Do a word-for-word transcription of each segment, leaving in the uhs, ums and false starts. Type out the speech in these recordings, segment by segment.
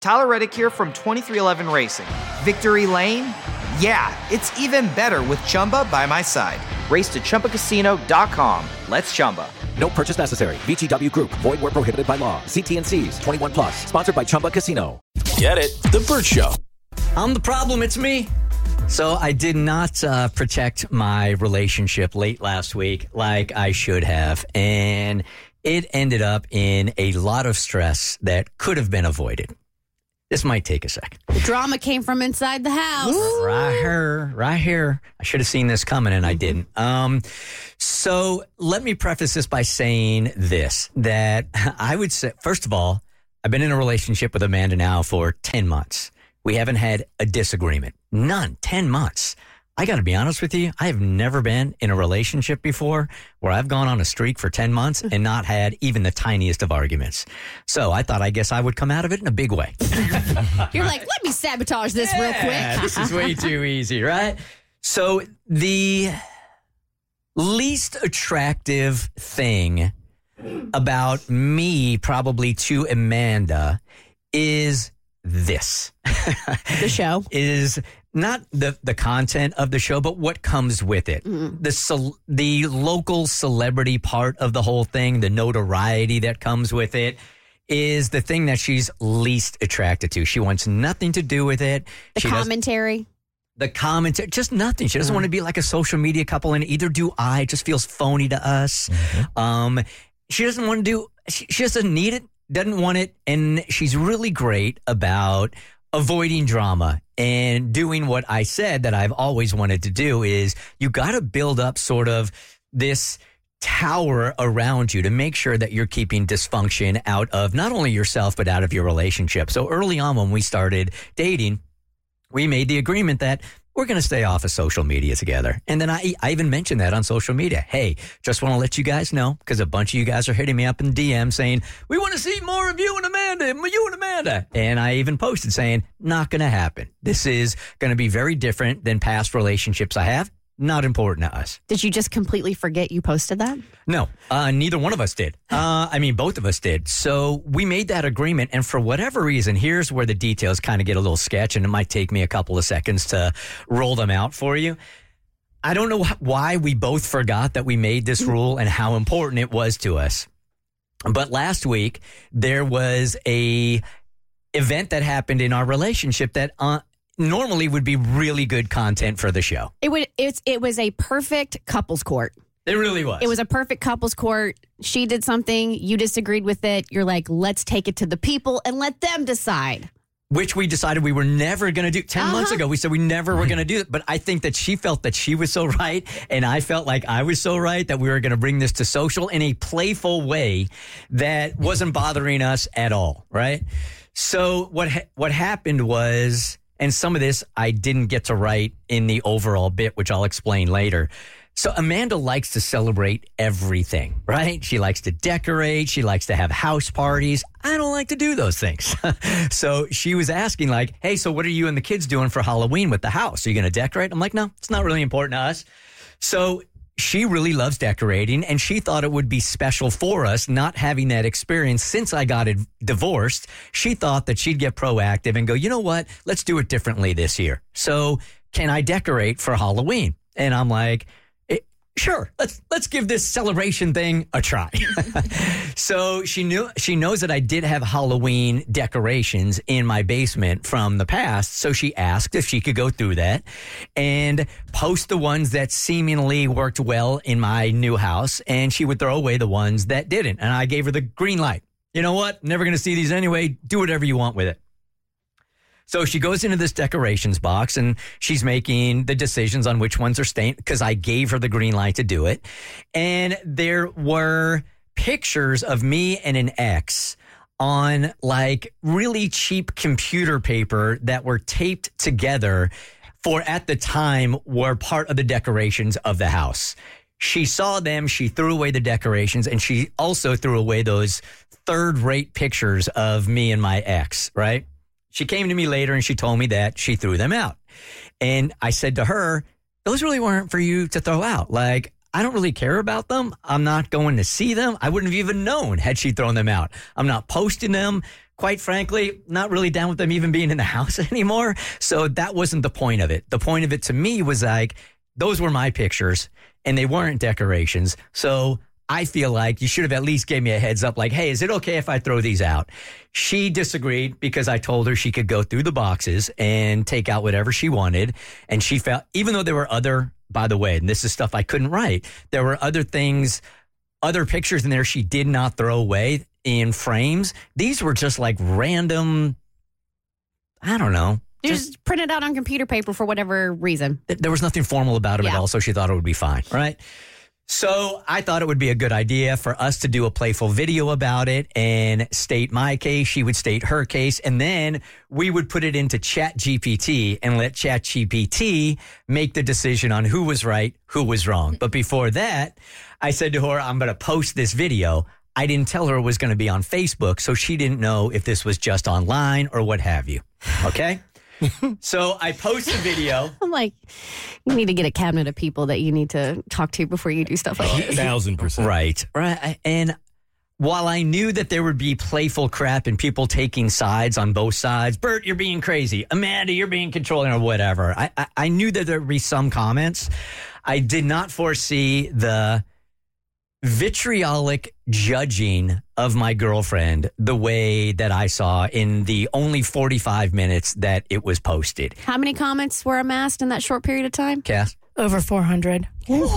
Tyler Reddick here from twenty-three eleven Racing. Victory Lane? Yeah, it's even better with Chumba by my side. Race to Chumba Casino dot com. Let's Chumba. No purchase necessary. V G W Group. Void where prohibited by law. See T and C's. twenty-one plus. Sponsored by Chumba Casino. Get it? The Bert Show. I'm the problem. It's me. So I did not uh, protect my relationship late last week like I should have. And it ended up in a lot of stress that could have been avoided. This might take a second. The drama came from inside the house. Right here, right here. I should have seen this coming, and I didn't. Um, so let me preface this by saying this, that I would say, first of all, I've been in a relationship with Amanda now for ten months. We haven't had a disagreement. None. ten months. I got to be honest with you. I have never been in a relationship before where I've gone on a streak for ten months and not had even the tiniest of arguments. So I thought, I guess I would come out of it in a big way. You're like, let me sabotage this yeah, real quick. This is way too easy, right? So the least attractive thing about me probably to Amanda is this. The show. Is not the, the content of the show, but what comes with it. Mm. The ce- the local celebrity part of the whole thing, the notoriety that comes with it, is the thing that she's least attracted to. She wants nothing to do with it. The she commentary. Does, the commentary, just nothing. She doesn't mm. want to be like a social media couple, and either do I. It just feels phony to us. Mm-hmm. Um, she doesn't want to do, she, she just doesn't need it, doesn't want it, and she's really great about avoiding drama and doing what I said that I've always wanted to do is you got to build up sort of this tower around you to make sure that you're keeping dysfunction out of not only yourself, but out of your relationship. So early on when we started dating, we made the agreement that we're going to stay off of social media together. And then I, I even mentioned that on social media. Hey, just want to let you guys know, because a bunch of you guys are hitting me up in D M saying, we want to see more of you and Amanda, you and Amanda. And I even posted saying, not going to happen. This is going to be very different than past relationships I have. Not important to us. Did you just completely forget you posted that? No, uh, neither one of us did. Uh, I mean, both of us did. So we made that agreement. And for whatever reason, here's where the details kind of get a little sketch. And it might take me a couple of seconds to roll them out for you. I don't know wh- why we both forgot that we made this rule and how important it was to us. But last week, there was a event that happened in our relationship that uh, normally would be really good content for the show. It would. It's. It was a perfect couples court. It really was. It was a perfect couples court. She did something. You disagreed with it. You're like, let's take it to the people and let them decide. Which we decided we were never going to do. Ten uh-huh. months ago, we said we never were going to do it. But I think that she felt that she was so right, and I felt like I was so right, that we were going to bring this to social in a playful way that wasn't bothering us at all, right? So what ha- what happened was... And some of this I didn't get to write in the overall bit, which I'll explain later. So Amanda likes to celebrate everything, right? She likes to decorate. She likes to have house parties. I don't like to do those things. So she was asking like, hey, so what are you and the kids doing for Halloween with the house? Are you going to decorate? I'm like, no, it's not really important to us. So she really loves decorating, and she thought it would be special for us not having that experience since I got it divorced. She thought that she'd get proactive and go, you know what? Let's do it differently this year. So can I decorate for Halloween? And I'm like, sure, let's let's give this celebration thing a try. So she knew she knows that I did have Halloween decorations in my basement from the past. So she asked if she could go through that and post the ones that seemingly worked well in my new house, and she would throw away the ones that didn't. And I gave her the green light. You know what? Never going to see these anyway. Do whatever you want with it. So she goes into this decorations box and she's making the decisions on which ones are staying because I gave her the green light to do it. And there were pictures of me and an ex on like really cheap computer paper that were taped together for at the time were part of the decorations of the house. She saw them, she threw away the decorations, and she also threw away those third-rate pictures of me and my ex, right? She came to me later and she told me that she threw them out. And I said to her, those really weren't for you to throw out. Like, I don't really care about them. I'm not going to see them. I wouldn't have even known had she thrown them out. I'm not posting them. quite frankly, not really down with them even being in the house anymore. So that wasn't the point of it. The point of it to me was like, those were my pictures and they weren't decorations. So I feel like you should have at least gave me a heads up like, hey, is it okay if I throw these out? She disagreed because I told her she could go through the boxes and take out whatever she wanted. And she felt, even though there were other, by the way, and this is stuff I couldn't write, there were other things, other pictures in there she did not throw away in frames. These were just like random, I don't know. You just print it out on computer paper for whatever reason. Th- there was nothing formal about it Yeah. at all, so she thought it would be fine, right? So I thought it would be a good idea for us to do a playful video about it and state my case. She would state her case. And then we would put it into Chat G P T and let Chat G P T make the decision on who was right, who was wrong. But before that, I said to her, I'm going to post this video. I didn't tell her it was going to be on Facebook, so she didn't know if this was just online or what have you. Okay? So I post the video. I'm like, you need to get a cabinet of people that you need to talk to before you do stuff like this. Thousand percent. Right. Right. And while I knew that there would be playful crap and people taking sides on both sides, Bert, you're being crazy. Amanda, you're being controlling or whatever. I, I, I knew that there would be some comments. I did not foresee the vitriolic judging of my girlfriend the way that I saw in the only forty-five minutes that it was posted. How many comments were amassed in that short period of time? Cass? Over four hundred.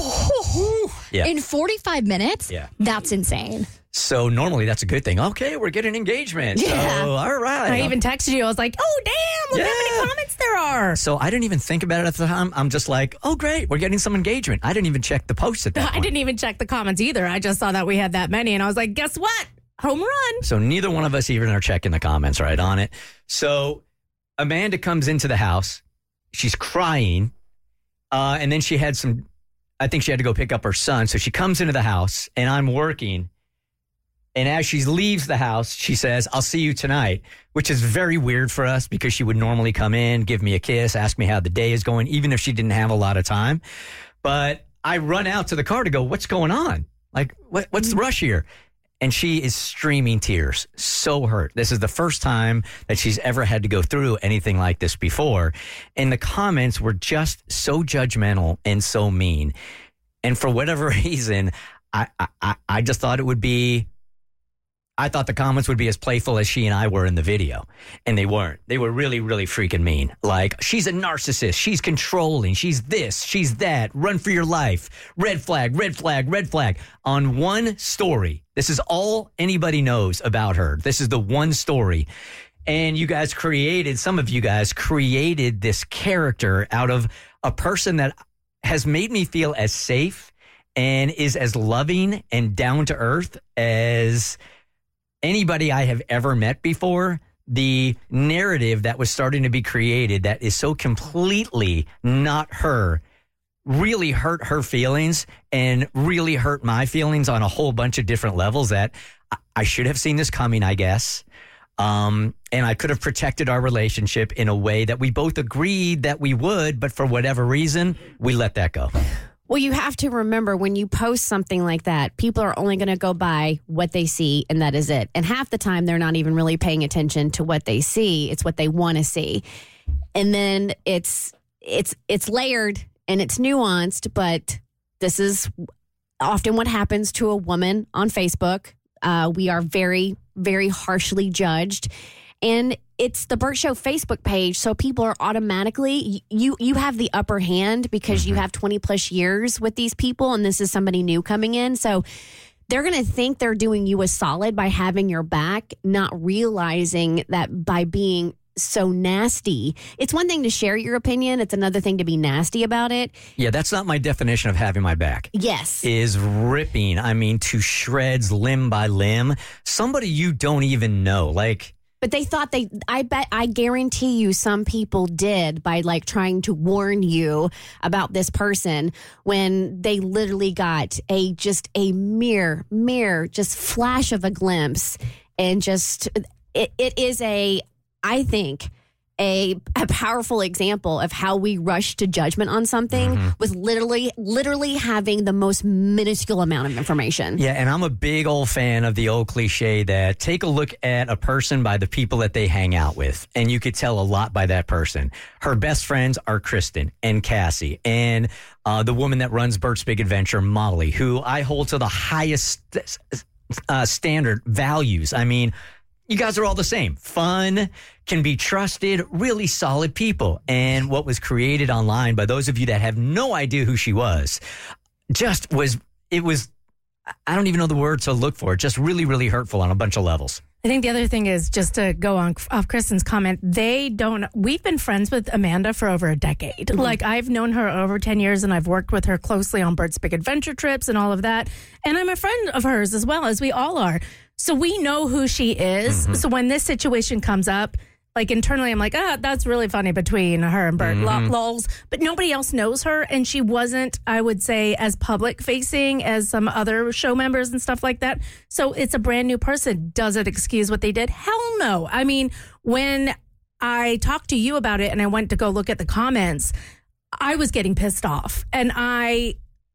Yeah. In forty-five minutes? Yeah. That's insane. So normally that's a good thing. Okay, we're getting engagement. Yeah. So, all right. I even texted you. I was like, oh, damn, look how Yeah. many comments there are. So I didn't even think about it at the time. I'm just like, oh, great, we're getting some engagement. I didn't even check the post at that I point. didn't even check the comments either. I just saw that we had that many, and I was like, guess what? Home run. So neither one of us even are checking the comments right on it. So Amanda comes into the house. She's crying. Uh, and then she had some, I think she had to go pick up her son. So she comes into the house and I'm working. And as she leaves the house, she says, I'll see you tonight, which is very weird for us because she would normally come in, give me a kiss, ask me how the day is going, even if she didn't have a lot of time. But I run out to the car to go, what's going on? Like, what, what's the rush here? And she is streaming tears, so hurt. This is the first time that she's ever had to go through anything like this before. And the comments were just so judgmental and so mean. And for whatever reason, I, I, I just thought it would be, I thought the comments would be as playful as she and I were in the video. And they weren't. They were really, really freaking mean. Like, she's a narcissist. She's controlling. She's this. She's that. Run for your life. Red flag, red flag, red flag. On one story. This is all anybody knows about her. This is the one story. And you guys created, some of you guys created this character out of a person that has made me feel as safe and is as loving and down to earth as anybody I have ever met before. The narrative that was starting to be created that is so completely not her really hurt her feelings and really hurt my feelings on a whole bunch of different levels that I, I should have seen this coming, I guess. Um, and I could have protected our relationship in a way that we both agreed that we would, but for whatever reason, we let that go. Well, you have to remember when you post something like that, people are only going to go by what they see, and that is it. And half the time, they're not even really paying attention to what they see. It's what they want to see. And then it's it's it's layered and it's nuanced, but this is often what happens to a woman on Facebook. Uh, we are very, very harshly judged. And it's the Bert Show Facebook page, so people are automatically, you you have the upper hand because you have twenty plus years with these people, and this is somebody new coming in. So they're going to think they're doing you a solid by having your back, not realizing that by being so nasty. It's one thing to share your opinion. It's another thing to be nasty about it. Yeah, that's not my definition of having my back. Yes. Is ripping, I mean, to shreds, limb by limb. Somebody you don't even know, like... But they thought they, I bet, I guarantee you some people did by like trying to warn you about this person when they literally got a, just a mere, mere, just flash of a glimpse. And just, it, it is a, I think, a, a powerful example of how we rush to judgment on something Mm-hmm. with literally, literally having the most minuscule amount of information. Yeah, and I'm a big old fan of the old cliche that take a look at a person by the people that they hang out with. And you could tell a lot by that person. Her best friends are Kristen and Cassie and uh, the woman that runs Bert's Big Adventure, Molly, who I hold to the highest uh, standard values. I mean, you guys are all the same. Fun, can be trusted, really solid people. And what was created online by those of you that have no idea who she was, just was, it was, I don't even know the word to look for. Just really, really hurtful on a bunch of levels. I think the other thing is, just to go on off Kristen's comment, they don't, we've been friends with Amanda for over a decade. Mm-hmm. Like, I've known her over ten years and I've worked with her closely on Bert's Big Adventure trips and all of that. And I'm a friend of hers as well, as we all are. So we know who she is. Mm-hmm. So when this situation comes up, like internally, I'm like, ah, that's really funny between her and Bert, mm-hmm. lols. But nobody else knows her. And she wasn't, I would say, as public facing as some other show members and stuff like that. So it's a brand new person. Does it excuse what they did? Hell no. I mean, when I talked to you about it and I went to go look at the comments, I was getting pissed off. And I...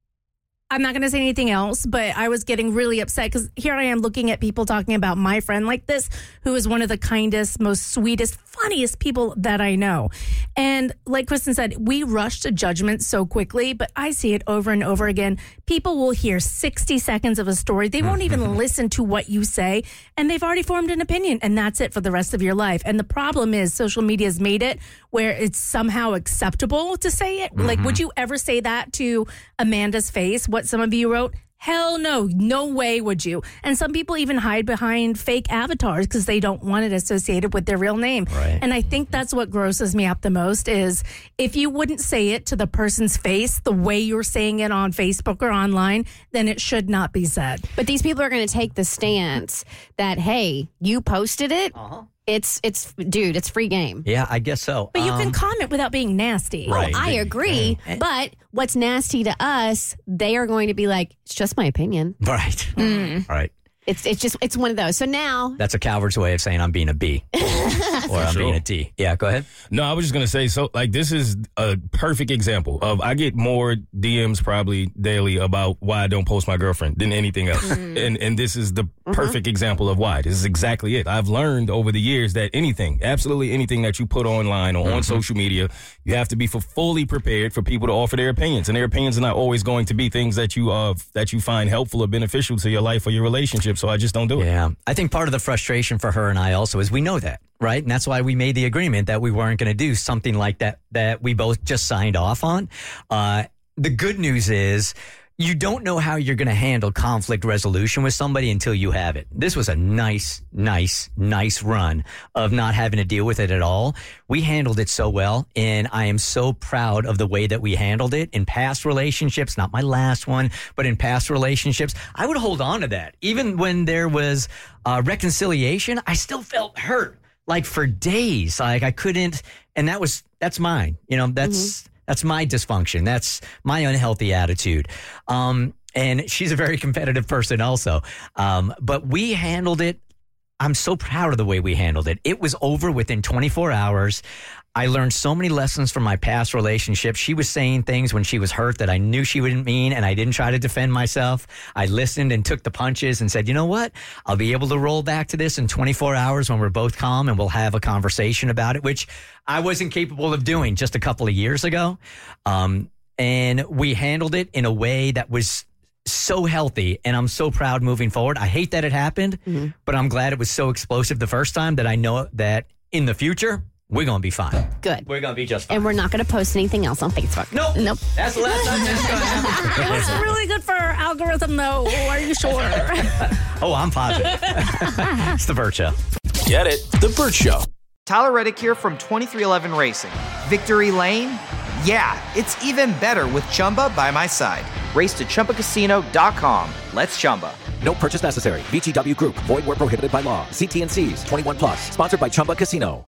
I'm not going to say anything else, but I was getting really upset because here I am looking at people talking about my friend like this, who is one of the kindest, most sweetest, funniest people that I know. And like Kristen said, we rush to judgment so quickly, but I see it over and over again. People will hear sixty seconds of a story. They won't even listen to what you say, and they've already formed an opinion, and that's it for the rest of your life. And the problem is social media has made it where it's somehow acceptable to say it. Mm-hmm. Like, would you ever say that to Amanda's face, what some of you wrote? Hell no. No way would you. And some people even hide behind fake avatars because they don't want it associated with their real name. Right. And I think that's what grosses me up the most is if you wouldn't say it to the person's face the way you're saying it on Facebook or online, then it should not be said. But these people are going to take the stance that, hey, you posted it. Uh-huh. It's, it's, dude, it's free game. Yeah, I guess so. But you um, can comment without being nasty. Right. Oh, I agree. Yeah. But what's nasty to us, they are going to be like, it's just my opinion. Right. Mm. Right. It's it's just, it's one of those. So now. That's a coward's way of saying I'm being a B. Or I'm sure. being a T. Yeah, go ahead. No, I was just going to say, so like this is a perfect example of, I get more D Ms probably daily about why I don't post my girlfriend than anything else. Mm. And and this is the mm-hmm. perfect example of why. This is exactly it. I've learned over the years that anything, absolutely anything that you put online or mm-hmm. on social media, you have to be for fully prepared for people to offer their opinions. And their opinions are not always going to be things that you uh, that you find helpful or beneficial to your life or your relationship. So I just don't do it. Yeah. I think part of the frustration for her and I also is we know that, right? And that's why we made the agreement that we weren't going to do something like that, that we both just signed off on. Uh, the good news is you don't know how you're going to handle conflict resolution with somebody until you have it. This was a nice, nice, nice run of not having to deal with it at all. We handled it so well, and I am so proud of the way that we handled it in past relationships, not my last one, but in past relationships. I would hold on to that. Even when there was uh, reconciliation, I still felt hurt, like for days. Like I couldn't, and that was, that's mine. You know, that's, mm-hmm. That's my dysfunction. That's my unhealthy attitude. Um, and she's a very competitive person also. Um, but we handled it. I'm so proud of the way we handled it. It was over within twenty-four hours. I learned so many lessons from my past relationships. She was saying things when she was hurt that I knew she wouldn't mean, and I didn't try to defend myself. I listened and took the punches and said, you know what? I'll be able to roll back to this in twenty-four hours when we're both calm, and we'll have a conversation about it, which I wasn't capable of doing just a couple of years ago. Um, and we handled it in a way that was so healthy, and I'm so proud moving forward. I hate that it happened, mm-hmm. but I'm glad it was so explosive the first time that I know that in the future, we're going to be fine. Good. We're going to be just fine. And we're not going to post anything else on Facebook. Nope. Nope. That's the last time this is going to happen. It was really good for our algorithm, though. Are you sure? Oh, I'm positive. It's the Bert Show. Get it? The Bert Show. Tyler Reddick here from twenty-three eleven Racing. Victory Lane? Yeah, it's even better with Chumba by my side. Race to Chumba Casino dot com. Let's Chumba. No purchase necessary. V G W Group. Void where prohibited by law. See T and C's. twenty-one plus. Sponsored by Chumba Casino.